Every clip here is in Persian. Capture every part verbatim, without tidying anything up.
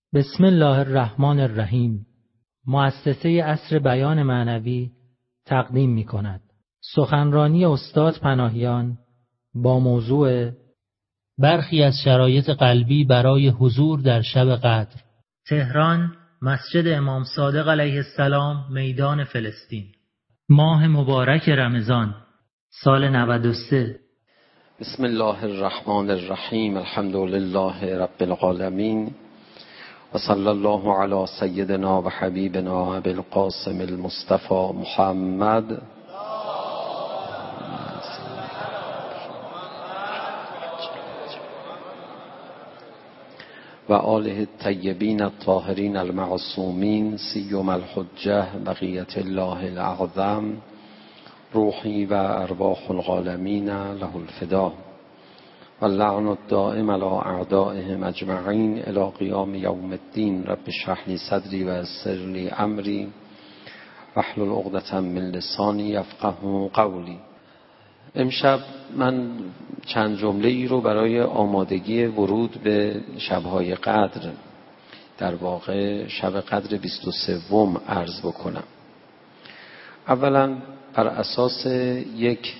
بسم الله الرحمن الرحیم. مؤسسه عصر بیان معنوی تقدیم می کند سخنرانی استاد پناهیان با موضوع برخی از شرایط قلبی برای حضور در شب قدر. تهران، مسجد امام صادق علیه السلام، میدان فلسطین. ماه مبارک رمضان، سال نود و سه. بسم الله الرحمن الرحیم. الحمد لله رب العالمین و صلی الله علی سیدنا و حبیبنا ابی القاسم المصطفى محمد و آله الطیبین الطاهرین المعصومین، سیما الحجة بقیة الله الاعظم، روحی و ارواح العالمین له الفدا و اللعن الدائم علی اعدائهم اجمعین الی قیام یوم الدین. رب اشرح لی صدری و یسر لی امری واحلل عقدة من لسانی یفقهوا قولی. امشب من چند جمله ای رو برای آمادگی ورود به شب‌های قدر، در واقع شب قدر بیست و سوم عرض بکنم. اولا بر اساس یک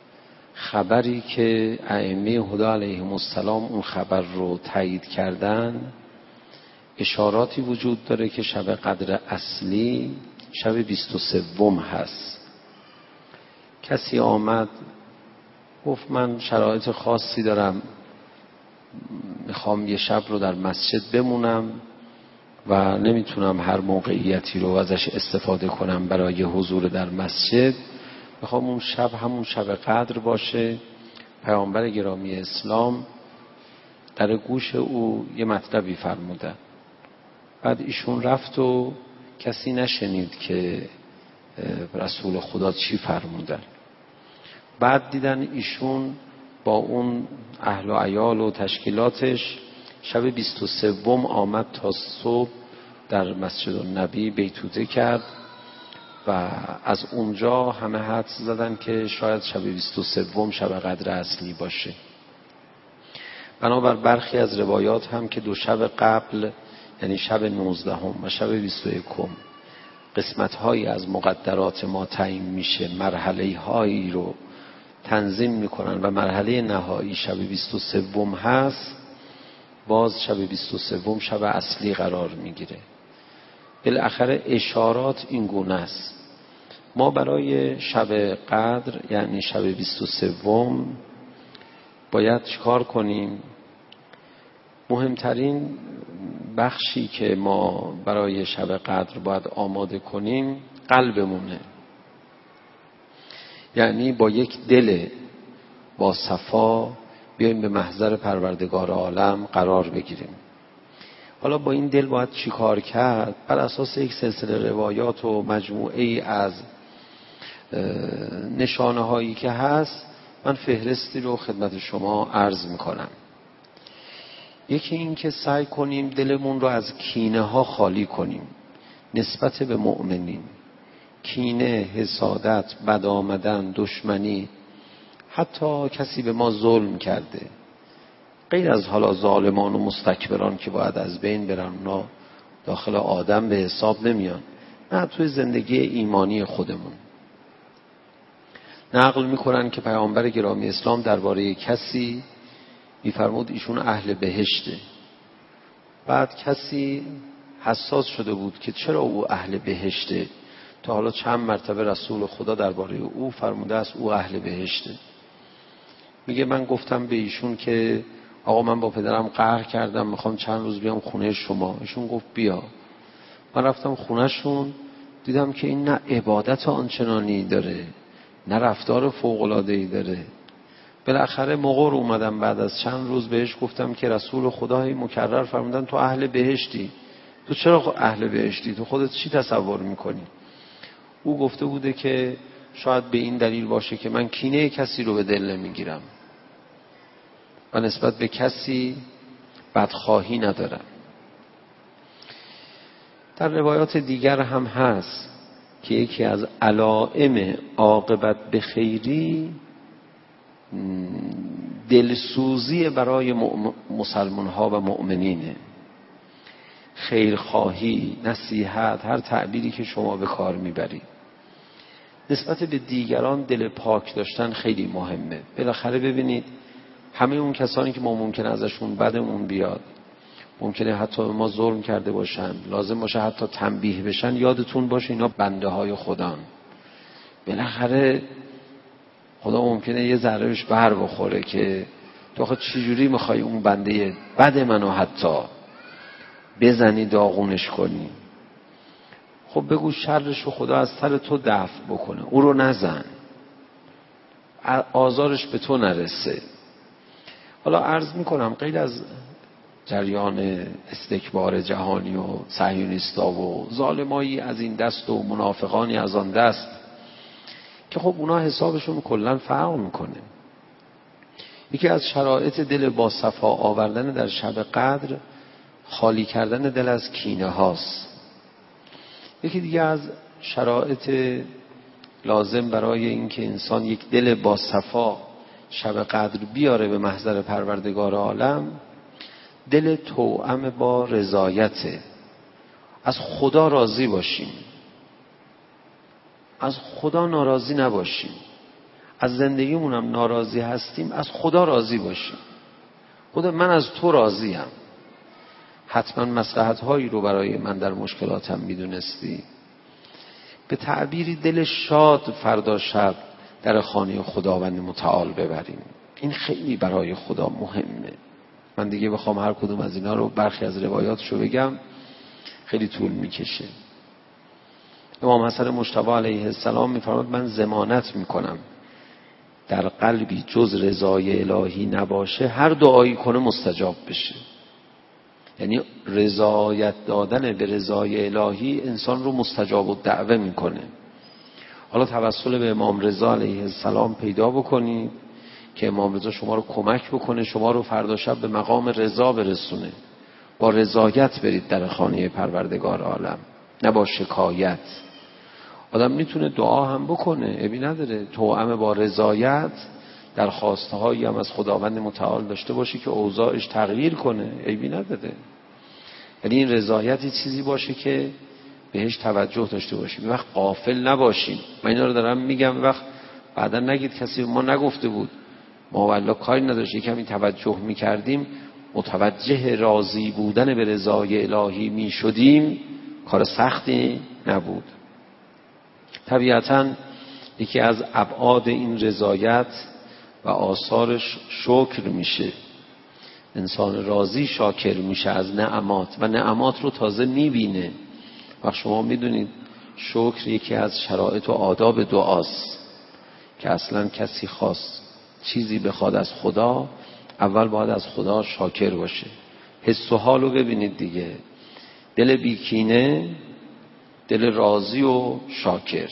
خبری که ائمه هدی علیهم السلام اون خبر رو تایید کردن، اشاراتی وجود داره که شب قدر اصلی شب بیست و سوم هست. کسی آمد گفت من شرایط خاصی دارم، میخوام یه شب رو در مسجد بمونم و نمیتونم هر موقعیتی رو ازش استفاده کنم برای حضور در مسجد، میخوام اون شب همون شب قدر باشه. پیامبر گرامی اسلام در گوش او یه مطلبی فرمودن، بعد ایشون رفت و کسی نشنید که رسول خدا چی فرمودن. بعد دیدن ایشون با اون اهل و عیال و تشکیلاتش شب بیست و سوم آمد تا صبح در مسجد النبی بیتوته کرد و از اونجا همه حدس زدن که شاید شب بیست و سوم شب قدر اصلی باشه. بنابر برخی از روایات هم که دو شب قبل، یعنی شب نوزدهم و شب بیست و یکم، قسمت‌هایی از مقدرات ما تعیین میشه، مرحله‌هایی رو تنظیم میکنن و مرحله نهایی شب بیست و سوم هست، باز شب بیست و سوم شب اصلی قرار میگیره. بالاخره اشارات این گونه است. ما برای شب قدر یعنی شب بیست و سوم باید چیکار کنیم؟ مهمترین بخشی که ما برای شب قدر باید آماده کنیم قلبمونه، یعنی با یک دل با صفا بیایم به محضر پروردگار عالم قرار بگیریم. حالا با این دل باید چی کار کرد؟ بر اساس یک سلسله روایات و مجموعه ای از نشانه هایی که هست، من فهرستی رو خدمت شما عرض میکنم. یکی این که سعی کنیم دلمون رو از کینه ها خالی کنیم نسبت به مؤمنین. کینه، حسادت، بد آمدن، دشمنی، حتی کسی به ما ظلم کرده، غیر از حالا ظالمان و مستکبران که باید از بین برن، اونا داخل آدم به حساب نمیان، نه توی زندگی ایمانی خودمون. نقل میکنن که پیامبر گرامی اسلام درباره کسی میفرمود ایشون اهل بهشته. بعد کسی حساس شده بود که چرا او اهل بهشته، تا حالا چند مرتبه رسول خدا درباره او فرموده است او اهل بهشته. میگه من گفتم به ایشون که آقا من با پدرم قهر کردم، میخوام چند روز بیام خونه شما. ایشون گفت بیا. من رفتم خونه شون، دیدم که این نه عبادت آنچنانی داره، نه رفتار فوق‌العاده‌ای داره. بالاخره مقر اومدم، بعد از چند روز بهش گفتم که رسول خدای مکرر فرمودن تو اهل بهشتی، تو چرا اهل بهشتی؟ تو خودت چی تصور میکنی؟ او گفته بوده که شاید به این دلیل باشه که من کینه کسی رو به دل نمیگیرم و نسبت به کسی بدخواهی ندارم. در روایات دیگر هم هست که یکی از علائم عاقبت به خیری دلسوزی برای مسلمان ها و مؤمنینه. خیرخواهی، نصیحت، هر تعبیری که شما به کار میبرید نسبت به دیگران دل پاک داشتن خیلی مهمه. بالاخره ببینید همه اون کسانی که ما ممکنه ازشون بدمون بیاد، ممکنه حتی ما ظلم کرده باشن، لازم باشه حتی تنبیه بشن، یادتون باشه اینا بنده های خدان. بالاخره خدا ممکنه یه ذرهش بر بخوره که تو خود چجوری میخوای اون بنده بد منو حتی بزنی داغونش کنی. خب بگو شرش رو خدا از سر تو دفع بکنه، او رو نزن، آزارش به تو نرسه. حالا عرض میکنم غیر از جریان استکبار جهانی و صهیونیستا و ظالمایی از این دست و منافقانی از آن دست که خب اونا حسابشون کلا فرق میکنه. یکی از شرایط دل با صفا آوردن در شب قدر خالی کردن دل از کینه هاست. یکی دیگه از شرایط لازم برای اینکه انسان یک دل با صفا شب قدر بیاره به محضر پروردگار عالم، دل توأم با رضایته. از خدا راضی باشیم، از خدا ناراضی نباشیم. از زندگیمون هم ناراضی هستیم، از خدا راضی باشیم. خدا من از تو راضیم، حتما مصلحت هایی رو برای من در مشکلاتم میدونستی. به تعبیری دل شاد فردا شب در خانه خداوند متعال ببریم. این خیلی برای خدا مهمه. من دیگه بخوام هر کدوم از اینا رو برخی از روایاتشو بگم خیلی طول میکشه. امام حسن مجتبی علیه السلام میفرماد من ضمانت میکنم در قلبی جز رضای الهی نباشه هر دعایی کنه مستجاب بشه. یعنی رضایت دادن به رضای الهی انسان رو مستجاب الدعوه میکنه. حالا توسل به امام رضا علیه السلام پیدا بکنید که امام رضا شما رو کمک بکنه، شما رو فردا شب به مقام رضا برسونه. با رضایت برید در خانه پروردگار عالم، نه با شکایت. آدم میتونه دعا هم بکنه، عیبی نداره، توأم با رضایت در خواسته هایی هم از خداوند متعال داشته باشی که اوضاعش تغییر کنه، عیبی نداره. یعنی این رضایتی چیزی باشه که بهش توجه داشته باشیم، یه وقت غافل نباشیم. من اینا رو دارم میگم، وقت بعدا نگید کسی ما نگفته بود، ما والله کاری نداشت، یکمی توجه میکردیم، متوجه راضی بودن به رضای الهی میشدیم، کار سختی نبود. طبیعتاً یکی از ابعاد این رضایت و آثارش شکر میشه. انسان راضی شاکر میشه از نعمات و نعمات رو تازه میبینه. وقت شما میدونید شکر یکی از شرایط و آداب دعاست که اصلا کسی خواست چیزی بخواد از خدا، اول باید از خدا شاکر باشه. حس و حالو ببینید دیگه، دل بیکینه، دل راضی و شاکر.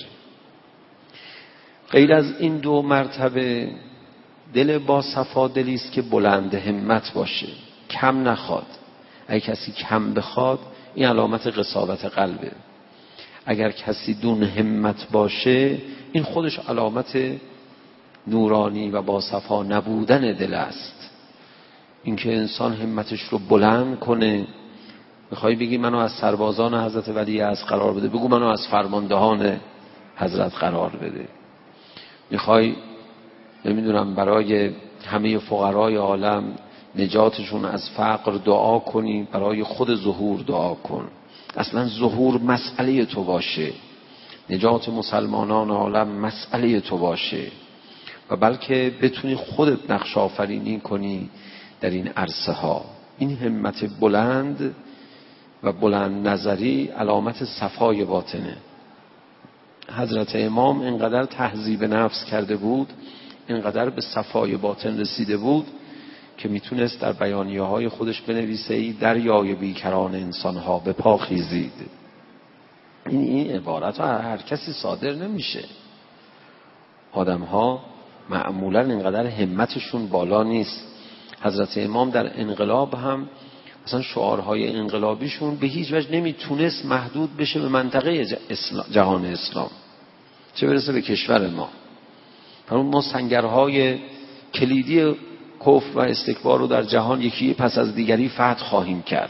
غیر از این دو مرتبه دل با صفا دلی است که بلند همت باشه، کم نخواد. اگه کسی کم بخواد این علامت قساوت قلبه. اگر کسی دون همت باشه این خودش علامت نورانی و با صفا نبودن دل است. اینکه انسان همتش رو بلند کنه. میخوای بگی منو از سربازان حضرت ولی از قرار بده، بگو منو از فرماندهان حضرت قرار بده. میخوای نمیدونم برای همه فقرای عالم نجاتشون از فقر دعا کنی، برای خود ظهور دعا کن. اصلا ظهور مسئله تو باشه، نجات مسلمانان عالم مسئله تو باشه و بلکه بتونی خودت نقش آفرینی کنی در این عرصه ها. این همت بلند و بلند نظری علامت صفای باطنه. حضرت امام اینقدر تهذیب نفس کرده بود، اینقدر به صفای باطن رسیده بود که میتونست در بیانیه های خودش بنویسه ای دریای بیکران انسان ها به پا خیزید. این این عبارت ها هر کسی صادر نمیشه. آدم ها معمولا اینقدر همتشون بالا نیست. حضرت امام در انقلاب هم مثلا شعارهای انقلابیشون به هیچ وجه نمیتونست محدود بشه به منطقه جهان اسلام، چه برسه به کشور ما. فرمود ما سنگرهای کلیدی کفر و استکبار رو در جهان یکی پس از دیگری فتح خواهیم کرد.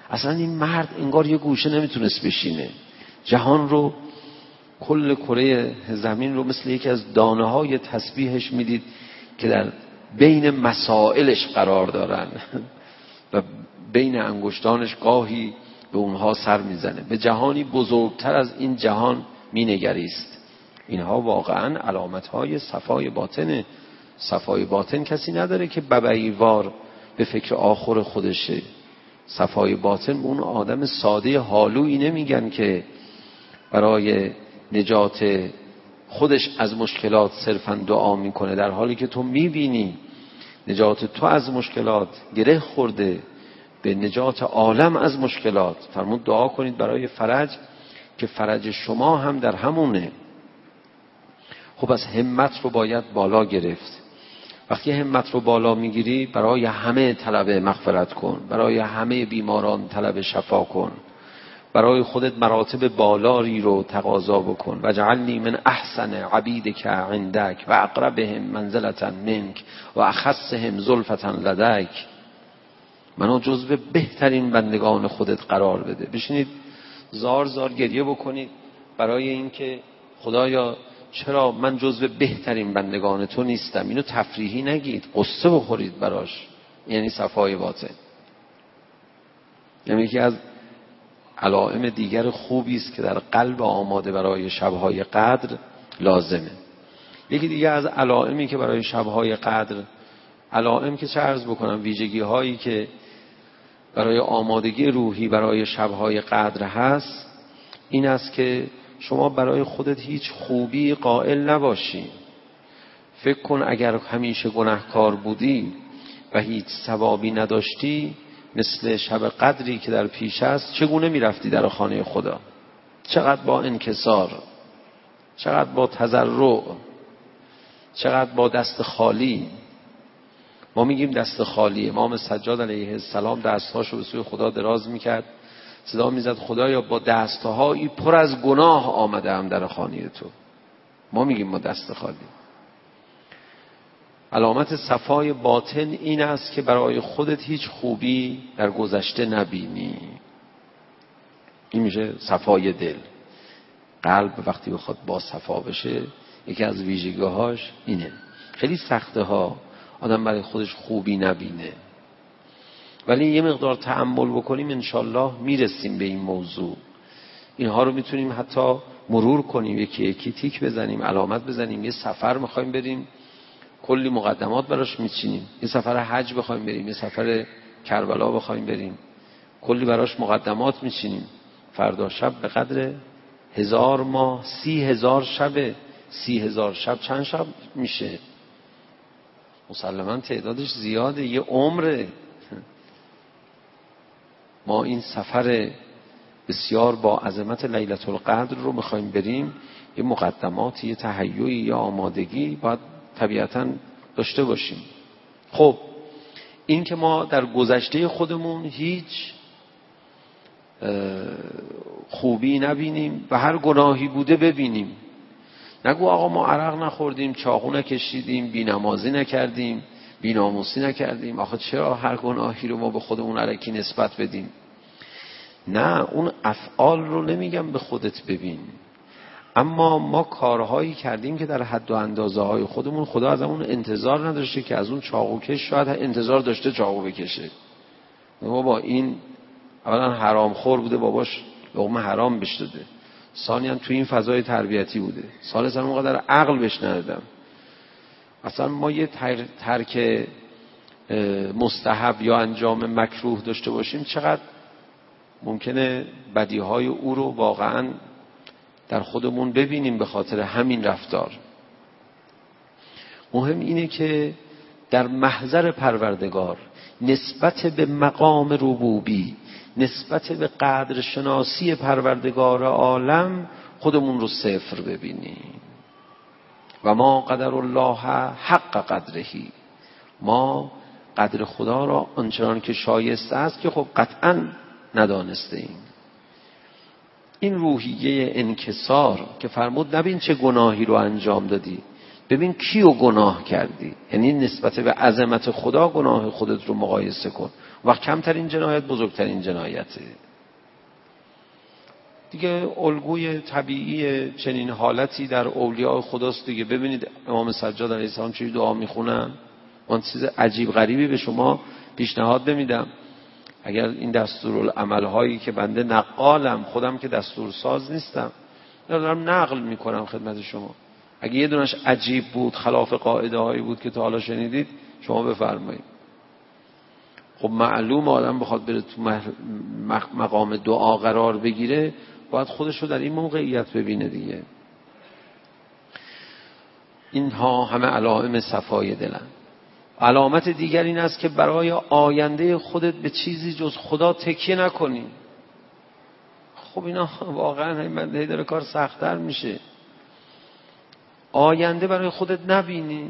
اصلا این مرد انگار یه گوشه نمیتونست بشینه، جهان رو، کل کره زمین رو مثل یکی از دانه های تسبیحش میدید که در بین مسائلش قرار دارن و بین انگشتانش گاهی به اونها سر میزنه. به جهانی بزرگتر از این جهان مینگریست. اینها واقعا علامت های صفای باطنه. صفای باطن کسی نداره که ببعیوار به فکر آخر خودشه. صفای باطن به اون آدم ساده حالویی نمیگن که برای نجات خودش از مشکلات صرفا دعا میکنه، در حالی که تو میبینی نجات تو از مشکلات گره خورده به نجات عالم از مشکلات. فرمود دعا کنید برای فرج که فرج شما هم در همونه. خب از همت رو باید بالا گرفت. وقتی همت رو بالا میگیری برای همه طلب مغفرت کن، برای همه بیماران طلب شفا کن، برای خودت مراتب بالایی رو تقاضا بکن. وجعلنی من احسن عبیدک عندک و اقربهم منزلة منک و اخصهم زلفة لدیک. منو جزو بهترین بندگان خودت قرار بده. بشینید زار زار گریه بکنید برای اینکه خدایا چرا من جزو بهترین بندگان تو نیستم. اینو تفریحی نگید، قصه بخورید براش. یعنی صفای باطن. یعنی یکی از علائم دیگر خوبی است که در قلب آماده برای شب‌های قدر لازمه. یکی دیگه از علائمی که برای شب‌های قدر، علائم که چه عرض بکنم، ویژگی هایی که برای آمادگی روحی برای شب‌های قدر هست، این است که شما برای خودت هیچ خوبی قائل نباشی. فکر کن اگر همیشه گناهکار بودی و هیچ ثوابی نداشتی، مثل شب قدری که در پیش است چگونه میرفتی در خانه خدا؟ چقدر با انکسار، چقدر با تضرع، چقدر با دست خالی. ما میگیم دست خالی. امام سجاد علیه السلام دستهاشو به سوی خدا دراز میکرد، صدا میزد خدایا با دستهایی پر از گناه آمدم در خانه تو. ما میگیم ما دست خالی. علامت صفای باطن این است که برای خودت هیچ خوبی در گذشته نبینی. این میشه صفای دل. قلب وقتی بخواد با صفا بشه، یکی از ویژگی‌هاش اینه. خیلی سخته ها آدم برای خودش خوبی نبینه، ولی یه مقدار تأمل بکنیم انشالله میرسیم به این موضوع. اینها رو میتونیم حتی مرور کنیم، یکی یکی تیک بزنیم، علامت بزنیم. یه سفر میخوایم بریم، کلی مقدمات براش میچینیم. یه سفر حج بخوایم بریم، یه سفر کربلا بخوایم بریم، کلی براش مقدمات میچینیم. فردا شب به قدر هزار ماه سی هزار شبه. سی هزار شب چند شب میشه؟ مسلماً تعدادش زیاده، یه عمره. ما این سفر بسیار با عظمت لیلة القدر رو میخوایم بریم، یه مقدماتی، یه تهیعی، یه آمادگی باید طبیعتاً داشته باشیم. خب این که ما در گذشته خودمون هیچ خوبی نبینیم و هر گناهی بوده ببینیم. نگو آقا ما عرق نخوردیم، چاقو نکشیدیم، بی‌نمازی نکردیم، بی‌ناموسی نکردیم. آخه چرا هر گناهی رو ما به خودمون الکی نسبت بدیم؟ نه، اون افعال رو نمیگم به خودت ببین، اما ما کارهایی کردیم که در حد و اندازه های خودمون خدا از اون انتظار نداشته که از اون چاقو کش شاید انتظار داشته چاقو بکشه. بابا این اولا حرام خور بوده، باباش لقمه حرام بهش داده، ثانیاً تو این فضای تربیتی بوده، ثالثاً اونقدر عقل بهش ندادم. اصلا ما یه ترک مستحب یا انجام مکروه داشته باشیم، چقدر ممکنه بدیهای او رو واقعاً در خودمون ببینیم به خاطر همین رفتار. مهم اینه که در محضر پروردگار نسبت به مقام ربوبی، نسبت به قدر شناسی پروردگار عالم خودمون رو صفر ببینیم. و ما قدر الله حق قدرهی، ما قدر خدا را آنچنان که شایسته است که خب قطعاً ندانسته ایم. این روحیه انکسار که فرمود نبین چه گناهی رو انجام دادی، ببین کیو گناه کردی. یعنی نسبت به عظمت خدا گناه خودت رو مقایسه کن. و کمترین جنایت بزرگترین جنایته دیگه. الگوی طبیعی چنین حالتی در اولیاء خداست دیگه. ببینید امام سجاد علیه السلام چی دعا میخونن. من چیز عجیب غریبی به شما پیشنهاد نمیدم. اگر این دستورالعمل هایی که بنده نقالم، خودم که دستورساز نیستم، دارم نقل میکنم خدمت شما، اگه یه دونش عجیب بود، خلاف قاعده هایی بود که تا حالا شنیدید، شما بفرمایید. خب معلوم آدم بخواد بره تو مقام دعا قرار بگیره، باید خودش رو در این موقعیت ببینه دیگه. اینها همه علائم صفای دلن. علامت دیگر این است که برای آینده خودت به چیزی جز خدا تکیه نکنی. خب اینا واقعا من داره کار سخت‌تر میشه. آینده برای خودت نبینی.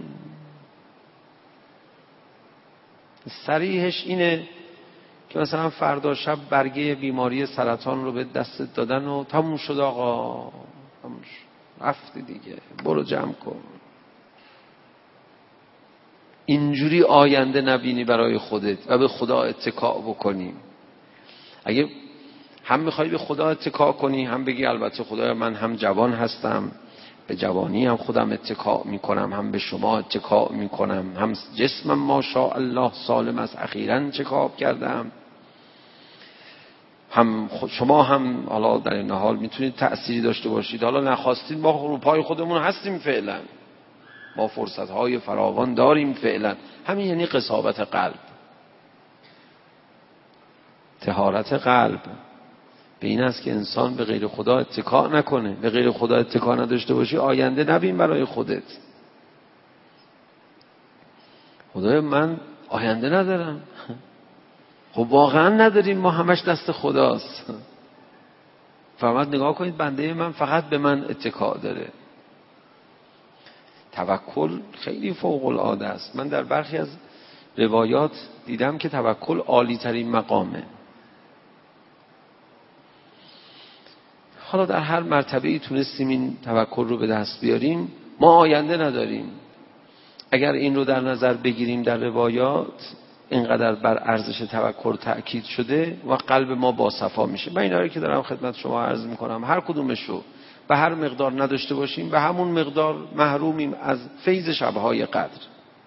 صریحش اینه که مثلا فردا شب برگه بیماری سرطان رو به دستت دادن و تموم شد آقا، تموم شد، رفتی دیگه، برو جمع کن. اینجوری آینده نبینی برای خودت و به خدا اتکا بکنی. اگه هم میخوای به خدا اتکا کنی، هم بگی البته خدایا من هم جوان هستم، به جوانی هم خودم اتکا میکنم، هم به شما اتکا میکنم، هم جسمم ماشاءالله سالم است، اخیراً چکاب کردم، هم شما هم حالا در این حال میتونید تأثیری داشته باشید، حالا نخواستید ما رو پای خودمون هستیم فعلا، ما فرصت‌های فراوان داریم فعلا. همین یعنی قساوت قلب، طهارت قلب. به این است که انسان به غیر خدا اتکا نکنه. به غیر خدا اتکا نداشته باشی، آینده نبین برای خودت. خدای من آینده ندارم. خب واقعا نداریم، ما همش دست خداست. فقط نگاه کنید بنده من فقط به من اتکا داره. توکل خیلی فوق العاده است. من در برخی از روایات دیدم که توکل عالی ترین مقامه. حالا در هر مرتبه‌ای تونستیم این توکل رو به دست بیاریم، ما آینده نداریم. اگر این رو در نظر بگیریم در روایات، اینقدر بر ارزش توکل تأکید شده و قلب ما با صفا میشه. من اینا رو که دارم خدمت شما عرض میکنم، هر کدومش رو به هر مقدار نداشته باشیم، به همون مقدار محرومیم از فیض شبهای قدر.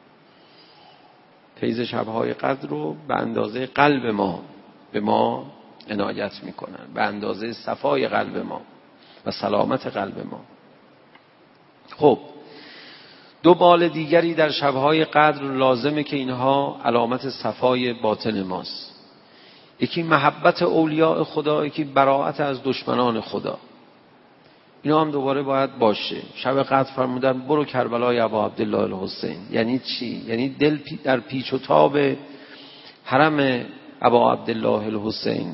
فیض شبهای قدر رو به اندازه قلب ما به ما عنایت میکنن، به اندازه صفای قلب ما و سلامت قلب ما. خب دو بال دیگری در شبهای قدر لازمه که اینها علامت صفای باطن ماست. یکی محبت اولیاء خدا، یکی براءت از دشمنان خدا. اینا هم دوباره باید باشه. شب قدر فرمودن برو کربلای ابا عبدالله الحسین. یعنی چی؟ یعنی دل در پیچ و تاب حرم ابا عبدالله الحسین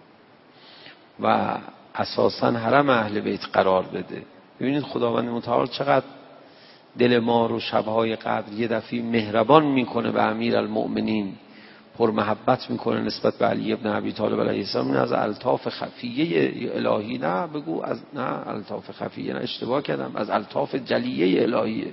و اساساً حرم اهل بیت قرار بده. ببینید خداوند متعال چقدر دل ما رو شبهای قدر یه دفعه مهربان میکنه به امیرالمؤمنین، پر محبت میکنه نسبت به علی ابن ابی طالب علیه السلام. این از الطاف خفیه الهی، نه بگو از نه الطاف خفیه، نه اشتباه کردم، از الطاف جلیه الهیه.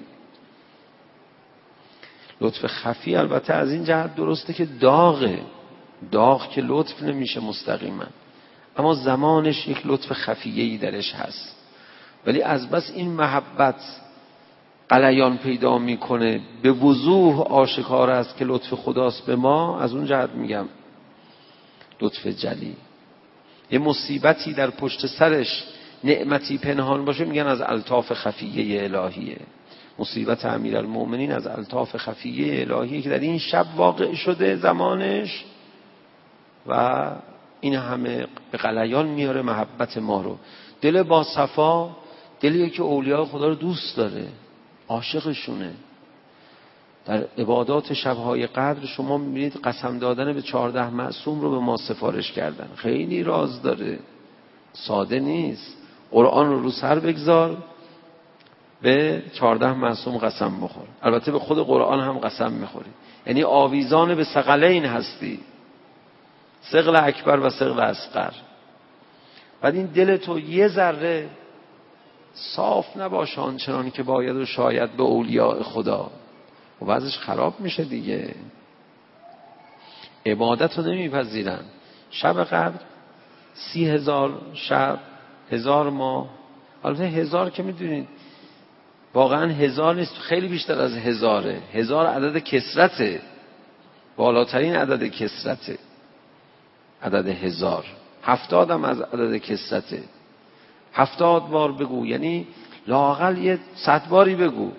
لطف خفی البته از این جهت درسته که داغه، داغ که لطف نمیشه مستقیما، اما زمانش یک لطف خفیه‌ای درش هست. ولی از بس این محبت غلیان پیدا میکنه، به وضوح آشکار است که لطف خداست به ما. از اون جهت میگم لطف جلی. یه مصیبتی در پشت سرش نعمتی پنهان باشه، میگن از الطاف خفیه الهیه. مصیبت امیرالمؤمنین از الطاف خفیه الهیه که در این شب واقع شده زمانش و این همه به غلیان میاره محبت ما رو. دل با صفا دلیه که اولیاء خدا رو دوست داره، عاشقشونه. در عبادات شبهای قدر شما میبینید قسم دادن به چهارده معصوم رو به ما سفارش کردن. خیلی راز داره، ساده نیست. قرآن رو رو سر بگذار، به چهارده معصوم قسم بخور. البته به خود قرآن هم قسم میخوری، یعنی آویزان به ثقلین هستی، ثقل اکبر و ثقل اصغر. بعد این دل تو یه ذره صاف نباشه آنچنان که باید و شاید به اولیاء خدا، و بعضش خراب میشه دیگه. عبادت رو نمیپذیرن. شب قدر سی هزار شب، هزار ماه. البته هزار که میدونید واقعا هزار نیست، خیلی بیشتر از هزاره. هزار عدد کثرته، بالاترین عدد کثرته عدد هزار. هفتاد هم از عدد کثرته. هفتاد بار بگو، یعنی لااقل یه صد باری بگو.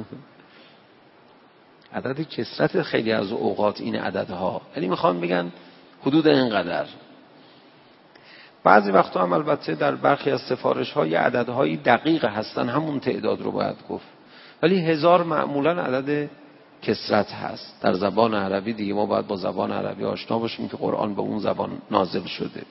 عدد کثرت خیلی از اوقات این عددها، یعنی میخوان بگن حدود اینقدر. بعضی وقتا هم البته در برخی از سفارش ها یه عددهایی دقیق هستن، همون تعداد رو باید گفت، ولی هزار معمولا عدد کثرت هست در زبان عربی. دیگه ما باید با زبان عربی آشنا باشیم که قرآن به اون زبان نازل شده.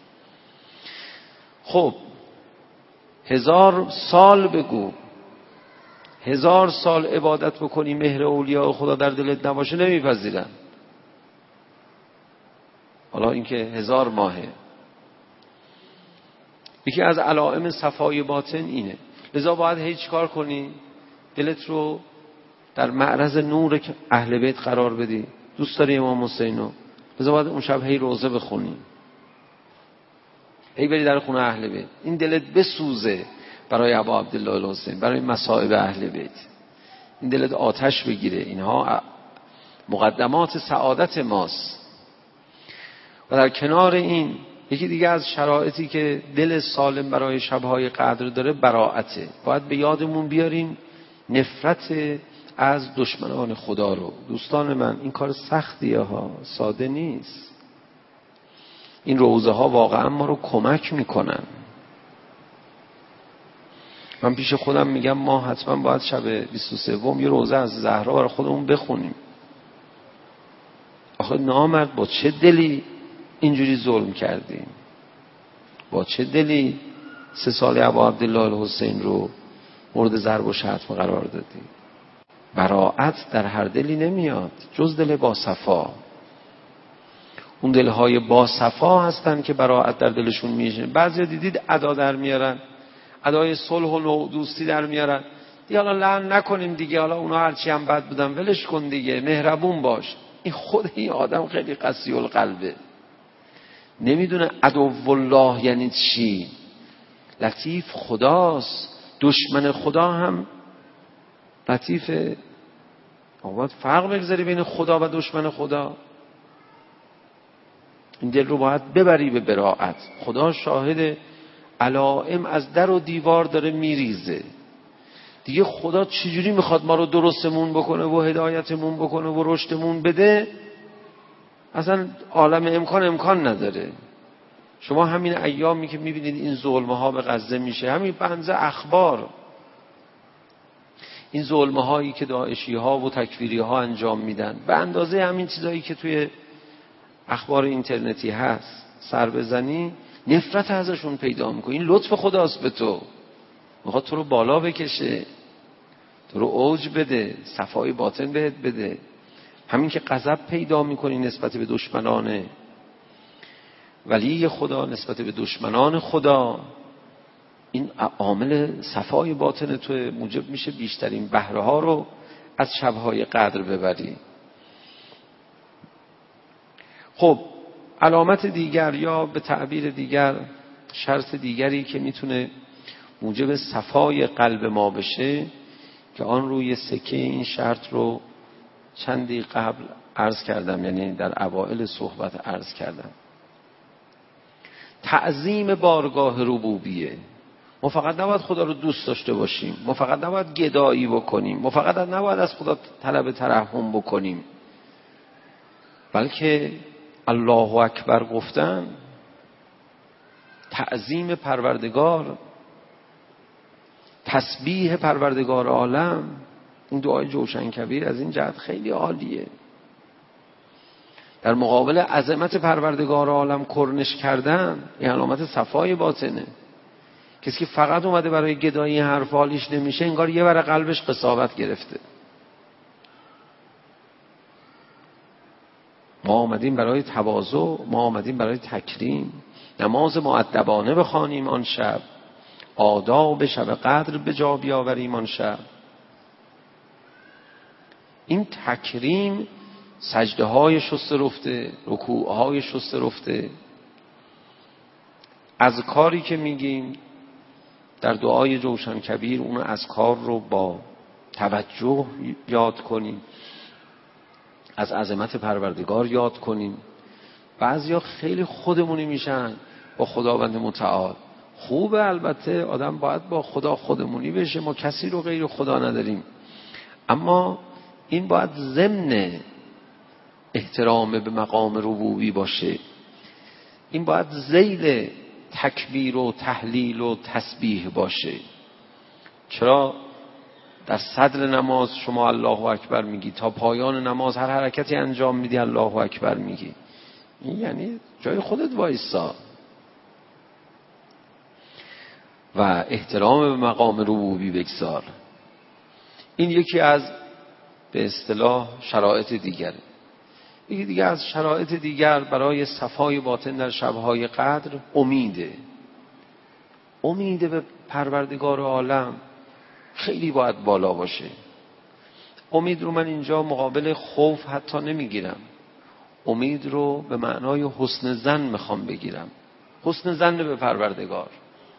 خب هزار سال بگو، هزار سال عبادت بکنی، مهر اولیاء خدا در دلت نباشه نمیپذیرن. حالا اینکه هزار ماهه. یکی از علائم صفای باطن اینه. لذا باید هیچ کار کنی؟ دلت رو در معرض نور اهل بیت قرار بدی. دوست داری امام حسینو، لذا باید اون شب هی روزه بخونی، هی بری در خونه اهل بیت، این دلت بسوزه برای ابا عبدالله الحسین، برای مصائب اهل بیت، این دلت آتش بگیره. اینها مقدمات سعادت ماست. و در کنار این یکی دیگه از شرایطی که دل سالم برای شبهای قدر داره براءته. باید به یادمون بیاریم نفرت از دشمنان خدا رو. دوستان من این کار سختیه ها، ساده نیست. این روزه ها واقعا ما رو کمک میکنن. من پیش خودم میگم ما حتما باید شب بیست و سوم یه روزه از زهرا برای خودمون بخونیم. آخه نامرد با چه دلی اینجوری ظلم کردیم؟ با چه دلی سه سال ابا عبدالله الحسین رو مورد ضرب و شتم قرار دادیم؟ براءت در هر دلی نمیاد جز دل با صفا. اون دلهای با صفا هستن که براءت در دلشون میشه. بعضی دیدید ادا در میارن، ادای صلح و نوع دوستی در میارن. دیگه حالا لعن نکنیم دیگه، حالا اونا هرچی هم بد بودن ولش کن دیگه، مهربون باش. این خود این آدم خیلی قسی القلبه، نمیدونه عدو الله یعنی چی. لطیف خداست، دشمن خدا هم لطیفه. باید فرق بگذاری بین خدا و دشمن خدا. این دل رو باید ببری به براءت. خدا شاهد، علائم از در و دیوار داره میریزه. دیگه خدا چجوری میخواد ما رو درستمون بکنه و هدایتمون بکنه و رشدمون بده؟ اصلا عالم امکان امکان نداره. شما همین ایامی که میبینید این ظلمه ها به غزه میشه، همین بنز اخبار، این ظلمه هایی که داعشی ها و تکفیری ها انجام میدن، به اندازه همین چیزایی که توی اخبار اینترنتی هست سر بزنی نفرت ازشون پیدا میکنی. این لطف خداست به تو، میخواد تو رو بالا بکشه، تو رو اوج بده، صفای باطن بهت بده. همین که غضب پیدا میکنی نسبت به دشمنان ولی خدا، نسبت به دشمنان خدا، این عامل صفای باطن تو موجب میشه بیشترین بهره ها رو از شبهای قدر ببری. خب علامت دیگر یا به تعبیر دیگر شرط دیگری که میتونه موجب صفای قلب ما بشه، که آن روی سکه این شرط رو چندی قبل عرض کردم، یعنی در اوائل صحبت عرض کردم، تعظیم بارگاه ربوبیه. ما فقط نباید خدا رو دوست داشته باشیم، ما فقط نباید گدایی بکنیم، ما فقط نباید از خدا طلب ترحم بکنیم، بلکه الله اکبر گفتن، تعظیم پروردگار، تسبیح پروردگار عالم. این دعای جوشن کبیر از این جهت خیلی عالیه. در مقابل عظمت پروردگار عالم کرنش کردن این علامت صفای باطنه. کسی که فقط اومده برای گدایی حرف حالیش نمیشه، انگار یه ور قلبش قساوت گرفته. ما آمدیم برای تواضع، ما آمدیم برای تکریم، نماز مؤدبانه بخوانیم آن شب، آداب شب قدر به جا بیاوریم آن شب. این تکریم سجده های شسته رفته، رکوع های شسته رفته. اذکاری که میگیم در دعای جوشن کبیر، اون اذکار رو با توجه یاد کنیم، از عظمت پروردگار یاد کنیم. بعضیا خیلی خودمونی میشن با خداوند متعال. خوبه، البته آدم باید با خدا خودمونی بشه، ما کسی رو غیر خدا نداریم، اما این باید ضمن احترام به مقام ربوبی باشه. این باید ذیل تکبیر و تهلیل و تسبیح باشه. چرا در صدر نماز شما الله اکبر میگی، تا پایان نماز هر حرکتی انجام میدی الله اکبر میگی؟ این یعنی جای خودت وایسا و احترام به مقام ربوبی بگذار. این یکی از به اصطلاح شرایط دیگره. یکی دیگه از شرایط دیگر برای صفای باطن در شبهای قدر امیده. امید به پروردگار عالم خیلی باید بالا باشه. امید رو من اینجا مقابل خوف حتی نمیگیرم، امید رو به معنای حسن ظن میخوام بگیرم. حسن ظن به پروردگار.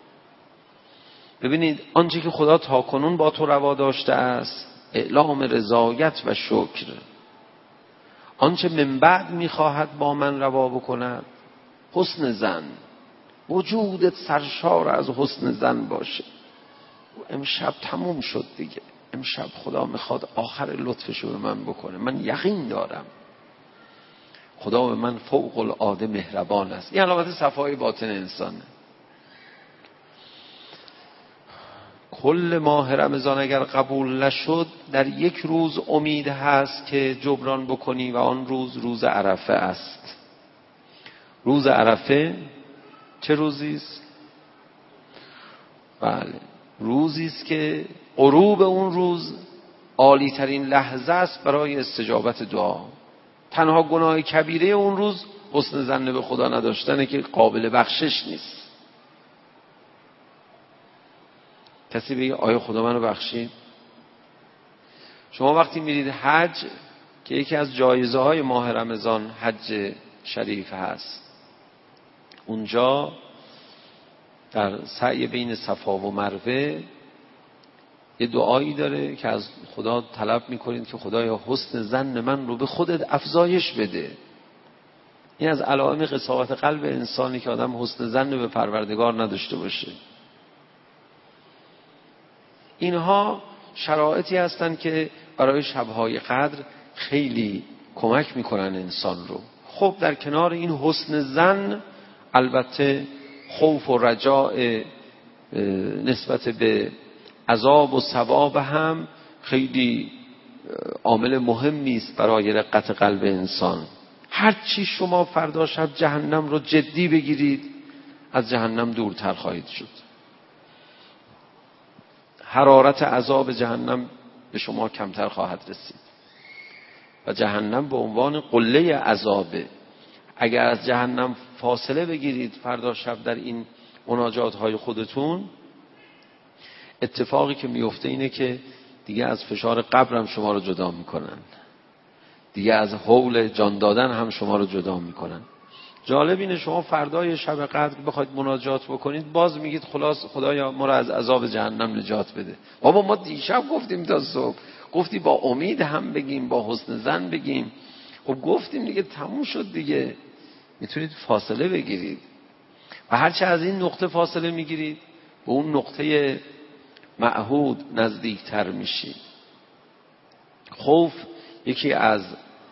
ببینید آنچه که خدا تاکنون با تو روا داشته است اعلام رضایت و شکر، آنچه من بعد میخواهد با من روا بکند حسن ظن. وجودت سرشار از حسن ظن باشه. امشب تموم شد دیگه، امشب خدا میخواد آخر لطفشو به من بکنه. من یقین دارم خدا به من فوق العاده مهربان است. این علامت صفای باطن انسانه. کل ماه رمضان اگر قبول نشد، در یک روز امید هست که جبران بکنی و آن روز روز عرفه است. روز عرفه چه روزی است؟ بله، روزی است که غروب اون روز عالی ترین لحظه است برای استجابت دعا. تنها گناه کبیره اون روز حسن ظن به خدا نداشتنه که قابل بخشش نیست. کسی بگه آیا خدا منو بخشید؟ شما وقتی میرید حج که یکی از جایزه های ماه رمضان حج شریف هست، اونجا در سعی بین صفا و مروه یه دعایی داره که از خدا طلب میکنید که خدایا حسن ظن من رو به خودت افزایش بده. این از علائم قساوت قلب انسانی که آدم حسن ظن به پروردگار نداشته باشه. اینها شرایطی هستند که برای شبهای قدر خیلی کمک میکنن انسان رو. خب در کنار این حسن ظن البته خوف و رجاء نسبت به عذاب و ثواب هم خیلی عامل مهمی است برای رقت قلب انسان. هر چی شما فردا شب جهنم رو جدی بگیرید، از جهنم دورتر خواهید شد. حرارت عذاب جهنم به شما کمتر خواهد رسید و جهنم به عنوان قله عذابه. اگر از جهنم فاصله بگیرید فردا شب در این مناجات های خودتون، اتفاقی که میفته اینه که دیگه از فشار قبر هم شما رو جدا میکنن، دیگه از حول جان دادن هم شما رو جدا میکنن. جالب اینه شما فردای شب قدر بخواید مناجات بکنید، باز میگید خلاص خدایا ما رو از عذاب جهنم نجات بده. بابا ما دیشب گفتیم تا صبح، گفتی با امید هم بگیم، با حسن ظن بگیم. خب گفتیم دیگه، تموم شد دیگه. میتونید فاصله بگیرید و هرچه از این نقطه فاصله میگیرید به اون نقطه معهود نزدیکتر میشید. خوف یکی از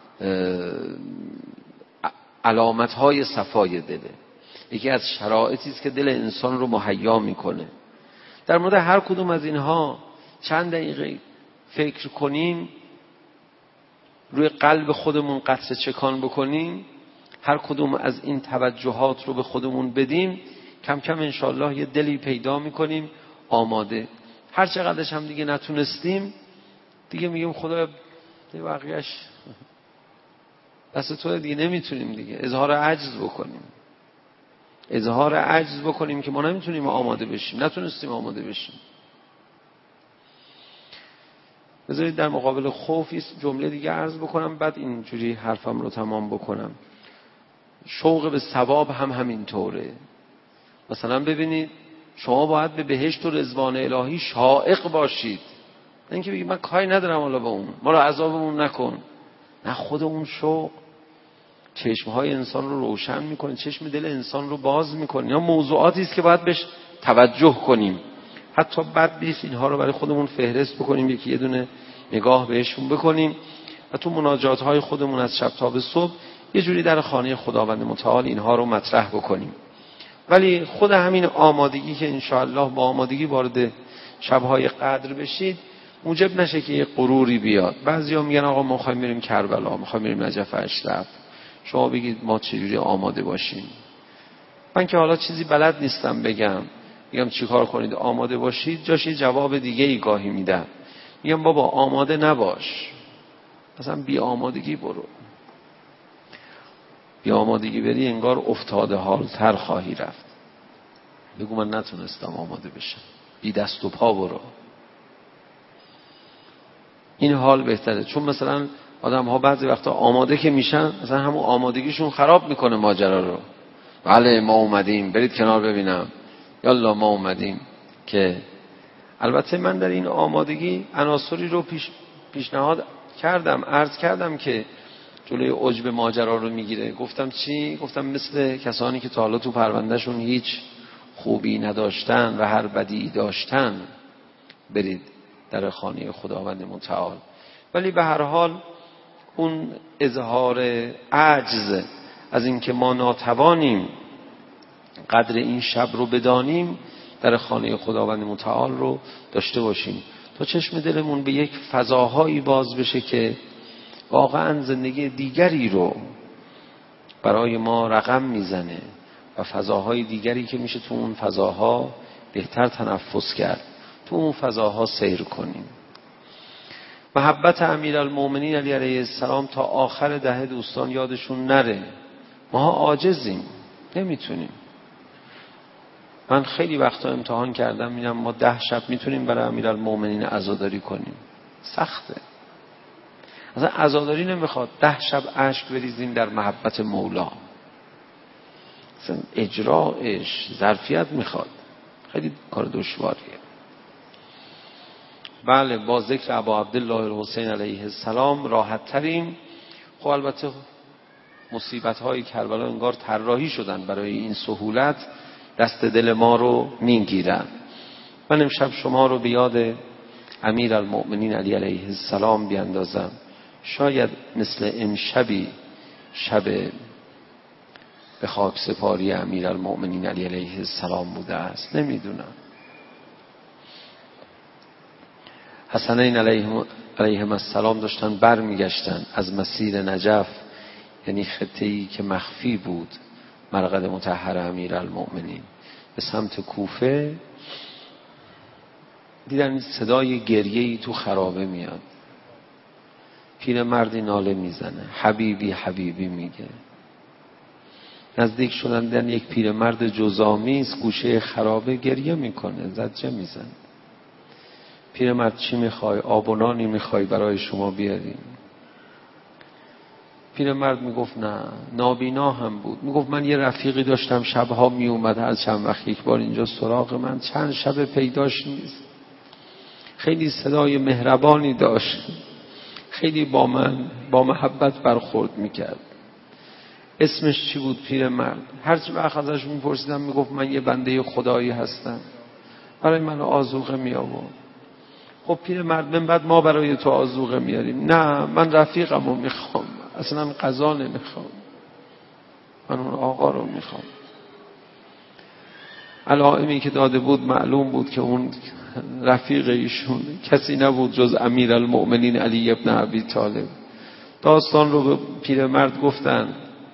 علامت‌های صفای دله، یکی از شرایطی است که دل انسان رو مهیا میکنه. در مورد هر کدوم از اینها چند دقیقه فکر کنیم، روی قلب خودمون قطره چکان بکنیم، هر کدوم از این توجهات رو به خودمون بدیم، کم کم انشالله یه دلی پیدا میکنیم آماده. هر چقدرش هم دیگه نتونستیم دیگه میگیم خدا دیگه بقیه‌اش دست تو، دیگه نمیتونیم دیگه اظهار عجز بکنیم. اظهار عجز بکنیم که ما نمیتونیم آماده بشیم، نتونستیم آماده بشیم. بذارید در مقابل خوف جمله دیگه عرض بکنم، بعد اینجوری حرفم رو تمام بکنم. شوق به ثواب هم همینطوره. مثلا ببینید شما باید به بهشت و رضوان الهی شائق باشید، نه اینکه بگید من کاری ندارم حالا به اون، ما رو عذابمون نکن. نه، خود اون شوق چشمهای انسان رو روشن میکنه، چشم دل انسان رو باز میکنه. اینا موضوعاتی است که باید بهش توجه کنیم. حتی بد نیست اینها رو برای خودمون فهرست بکنیم، یکی یه دونه نگاه بهشون بکنیم و تو مناجات های خودمون از شب تا به صبح یه جوری در خانه خداوند متعال اینها رو مطرح بکنیم. ولی خود همین آمادگی که انشاءالله با آمادگی وارد شب‌های قدر بشید موجب نشه که یه غروری بیاد. بعضیا میگن آقا ما می‌خوایم بریم کربلا، می‌خوایم بریم نجف اشرف، شما بگید ما چجوری آماده باشیم. من که حالا چیزی بلد نیستم بگم، میگم چیکار کنید آماده باشید، جاش یه جواب دیگه ای گاهی میدم، میگم بابا آماده نباش، مثلا بی آمادگی برو. بی آمادگی بری انگار افتاده حالتر خواهی رفت. بگو من نتونستم آماده بشم، بی دست و پا برو. این حال بهتره. چون مثلا آدم ها بعضی وقتا آماده که میشن مثلا همون آمادگیشون خراب میکنه ماجرا رو. بله ما اومدیم، برید کنار ببینم، یالا ما اومدیم. که البته من در این آمادگی عناصری رو پیش پیشنهاد کردم، عرض کردم که جلوی عجب ماجرا رو میگیره. گفتم چی؟ گفتم مثل کسانی که تا حالا تو پروندهشون هیچ خوبی نداشتن و هر بدی داشتن برید در خانه خداوند متعال. ولی به هر حال اون اظهار عجز از اینکه ما ناتوانیم قدر این شب رو بدانیم در خانه خداوند متعال رو داشته باشیم تا چشم دلمون به یک فضاهایی باز بشه که واقعا زندگی دیگری رو برای ما رقم میزنه و فضاهای دیگری که میشه تو اون فضاها بهتر تنفس کرد، تو اون فضاها سیر کنیم. محبت امیرالمومنین علی علیه السلام تا آخر دهه دوستان یادشون نره. ما عاجزیم، نمیتونیم. من خیلی وقتا امتحان کردم میگم ما ده شب میتونیم برای امیرالمومنین عزاداری کنیم؟ سخته. اصلا عزاداری نمیخواد ده شب اشک بریزیم در محبت مولا، اصلا اجراعش ظرفیت میخواد، خیلی کار دشواریه. بله با ذکر ابا عبدالله الحسین علیه السلام راحت تریم. خب البته مصیبت های کربلا انگار طراحی شدن برای این سهولت، دست دل ما رو میگیرن. من امشب شما رو به یاد امیرالمؤمنین علی علیه السلام بیاندازم. شاید مثل امشبی شب به خاک سپاری امیرالمؤمنین علی علیه السلام بوده است، نمیدونم. حسنین علیهم السلام داشتن بر میگشتن از مسیر نجف، یعنی خطه‌ای که مخفی بود مرقد مطهر امیرالمؤمنین، به سمت کوفه. دیدن صدای گریه‌ای تو خرابه میاد، پیرمردی ناله میزنه، حبیبی حبیبی میگه. نزدیک شدن دیدن یک پیرمرد جزامی است گوشه خرابه گریه میکنه، زجه میزنه. پیرمرد چی میخوای؟ آب و نانی میخوای برای شما بیاریم؟ پیرمرد میگفت نه. نابینا هم بود، میگفت من یه رفیقی داشتم شبها میومد هر چند وقت یک بار اینجا سراغ من، چند شب پیداش نیست. خیلی صدای مهربانی داشت، خیلی با من با محبت برخورد میکرد. اسمش چی بود پیرمرد؟ هر چه وقت ازش میپرسیدم میگفت من یه بنده خدایی هستم، برای من آذوقه میآورد. خب پیرمرد من بعد ما برای تو آذوقه میاریم. نه من رفیقمو میخوام، اصلا غذا نمیخوام، من اون آقا رو میخوام. علائمی که داده بود معلوم بود که اون رفیق ایشون کسی نبود جز امیرالمؤمنین علی ابن ابی طالب. داستان رو به پیرمرد گفتن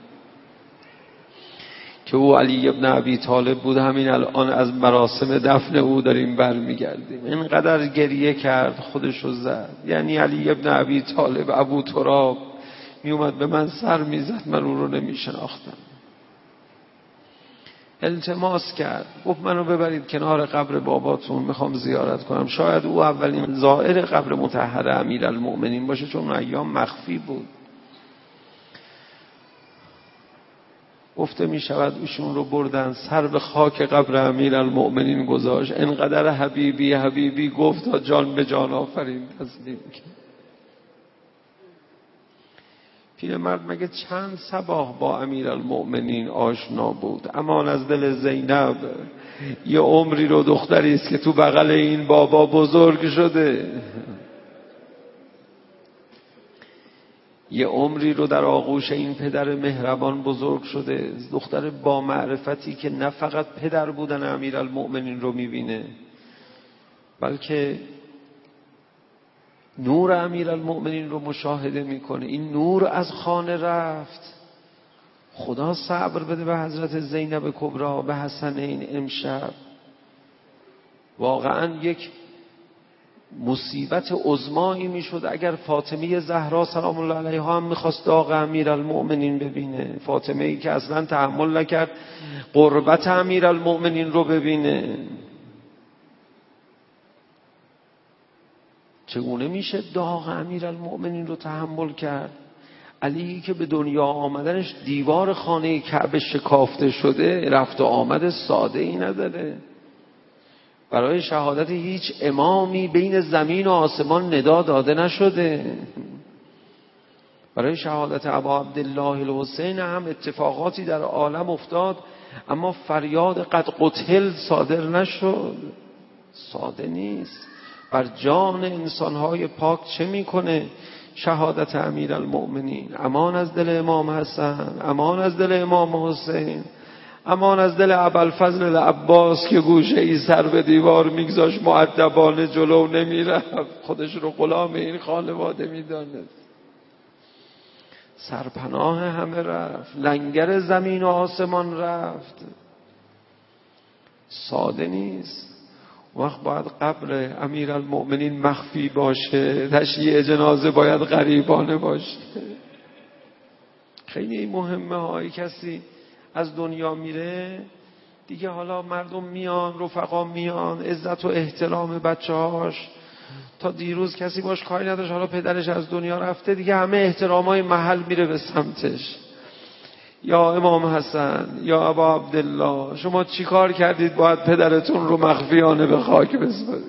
که او علی ابن ابی طالب بود، همین الان از مراسم دفن او داریم برمیگردیم. اینقدر گریه کرد خودشو زد، یعنی علی ابن ابی طالب ابو تراب می اومد به من سر میزد، من اون رو نمی شناختم. التماس کرد، گفت منو ببرید کنار قبر باباتون، میخوام زیارت کنم. شاید او اولین زائر قبر مطهر امیرالمؤمنین باشه، چون اون ایام مخفی بود. گفته می شود ایشون رو بردن، سر به خاک قبر امیرالمؤمنین گذاشت، انقدر حبیبی حبیبی گفت تا جان به جان آفرین تسلیم کرد. پیرمرد مگه چند صباح با امیرالمؤمنین آشنا بود. امان از دل زینب، یه عمری رو دختری است که تو بغل این بابا بزرگ شده، یه عمری رو در آغوش این پدر مهربان بزرگ شده، دختر با معرفتی که نه فقط پدر بودن امیرالمؤمنین رو میبینه، بلکه نور امیرالمؤمنین رو مشاهده میکنه. این نور از خانه رفت. خدا صبر بده به حضرت زینب کبرا، به حسنین. امشب واقعا یک مصیبت عظمایی میشد اگر فاطمه زهرا سلام الله علیها هم میخواست داغ امیرالمؤمنین ببینه. فاطمه ای که اصلا تحمل نکرد قربت امیرالمؤمنین رو ببینه. چگونه میشه داغ امیرالمؤمنین رو تحمل کرد؟ علی که به دنیا آمدنش دیوار خانه کعبه شکافته شده، رفت و آمد ساده ای نداره. برای شهادت هیچ امامی بین زمین و آسمان ندا داده نشده. برای شهادت ابا عبدالله الحسین هم اتفاقاتی در عالم افتاد، اما فریاد قد قتل صادر نشد. ساده نیست. بر جان انسانهای پاک چه میکنه شهادت امیرالمؤمنین؟ امان از دل امام حسن، امان از دل امام حسین، امان از دل ابوالفضل العباس که گوشه ای سر به دیوار میگذاشت، مؤدبانه جلو نمیرفت، خودش رو غلام این خانواده میدانست. سرپناه همه رفت، لنگر زمین و آسمان رفت. ساده نیست. وقت باید قبر امیرالمؤمنین مخفی باشه، تشییع جنازه باید غریبانه باشه. خیلی مهمه های کسی از دنیا میره دیگه، حالا مردم میان، رفقا میان، عزت و احترام بچه هاش. تا دیروز کسی باش کاری نداشت، حالا پدرش از دنیا رفته دیگه همه احترامای محل میره به سمتش. یا امام حسن، یا ابا عبدالله، شما چی کار کردید باید پدرتون رو مخفیانه به خاک بسپارید؟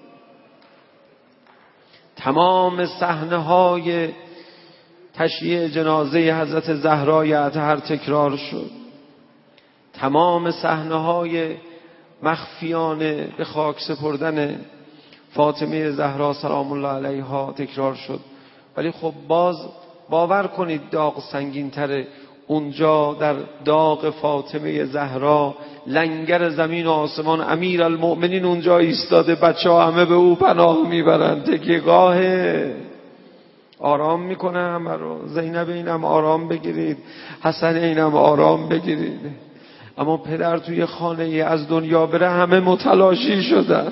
تمام صحنه های تشییع جنازه حضرت زهرای اطهر تکرار شد. تمام صحنه های مخفیانه به خاک سپردن فاطمه زهرا سلام الله علیها تکرار شد. ولی خب باز باور کنید داغ سنگین تره. اونجا در داغ فاطمه زهرا لنگر زمین و آسمان، امیرالمؤمنین اونجا ایستاده، بچه ها همه به او پناه میبرن، تکیه‌گاهه، آرام میکنه همه رو. زینب اینم آرام بگیرید، حسن اینم آرام بگیرید. اما پدر توی خانه ای از دنیا بره همه متلاشی شدن.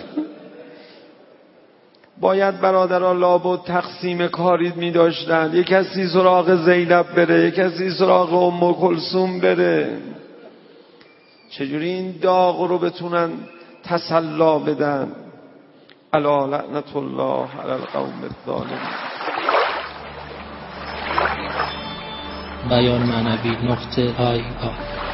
باید برادرها لابد تقسیم کاری می داشتن، یک کسی سراغ زینب بره، یک کسی سراغ ام کلثوم بره. چجوری این داغ رو بتونن تسلا بدن؟ الا لعنت الله علی القوم الظالمین. بیان معنوی نقطه آی آی